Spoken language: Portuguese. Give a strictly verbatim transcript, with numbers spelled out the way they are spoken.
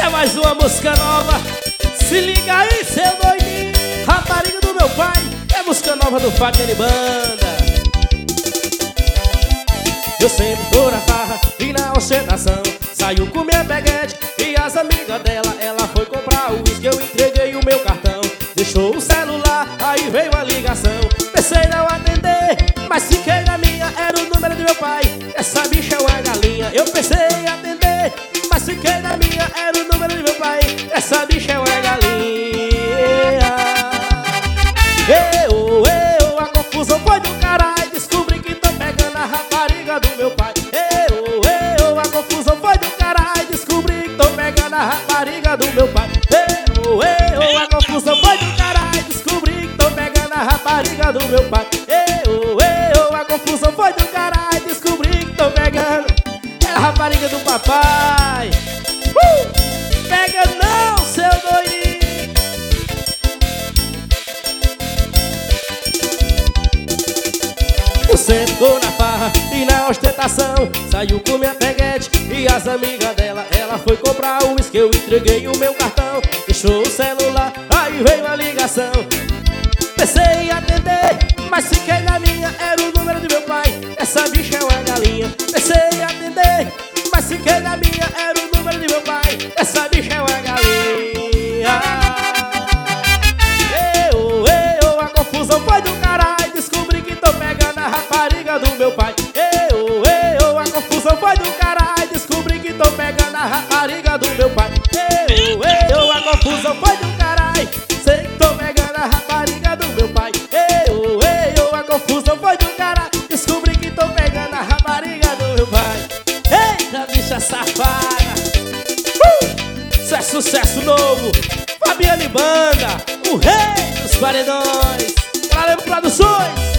É mais uma música nova. Se liga aí, seu doidinho. Rapariga do meu pai. É música nova do Fabiano e Banda. Eu sempre tô na farra e na ostentação. Saiu com minha peguete e as amigas dela. Ela foi comprar o uísque, eu entreguei o meu cartão. Deixou o celular, aí veio a ligação. Pensei não atender, mas fiquei na minha. Era o número do meu pai, essa bicha é uma galinha. Eu pensei em atender, mas fiquei na minha. Era o número do meu pai, essa bicha é uma galinha. Eu, eu, a confusão foi do caralho. Descobri que tô pegando a rapariga do meu pai. Eu, eu, a confusão foi do caralho. Descobri que tô pegando a rapariga do meu pai. Eu, eu, a confusão foi do caralho. Descobri que tô pegando a rapariga do meu pai. Eu, eu, a confusão foi do caralho. Descobri que tô pegando a rapariga do papai. Uh! Pega não, seu doidinho. Eu sempre tô na farra e na ostentação. Saiu com minha peguete e as amigas dela. Ela foi comprar o uísque, eu entreguei o meu cartão. Deixou o celular, aí veio a ligação. Pensei em atender, mas fiquei na minha. Era o número do meu pai, essa bicha é uma galinha. Pensei em atender, mas fiquei na minha. Era o número do meu pai, essa bicha é uma galinha. Eu, eu, a confusão foi do caralho. Descobri que tô pegando a rapariga do meu pai. Eu, eu, a confusão foi do caralho. Descobri que tô pegando a rapariga do meu pai. Eu, eu, a confusão foi do caralho. Sei que tô pegando a rapariga do meu pai. Eu, eu, a confusão foi do caralho. Descobri que tô pegando a rapariga do meu pai. Eita, bicha safada. uh! Isso é sucesso novo. Fabiano e Banda, o rei dos paredões. Valeu, Produções.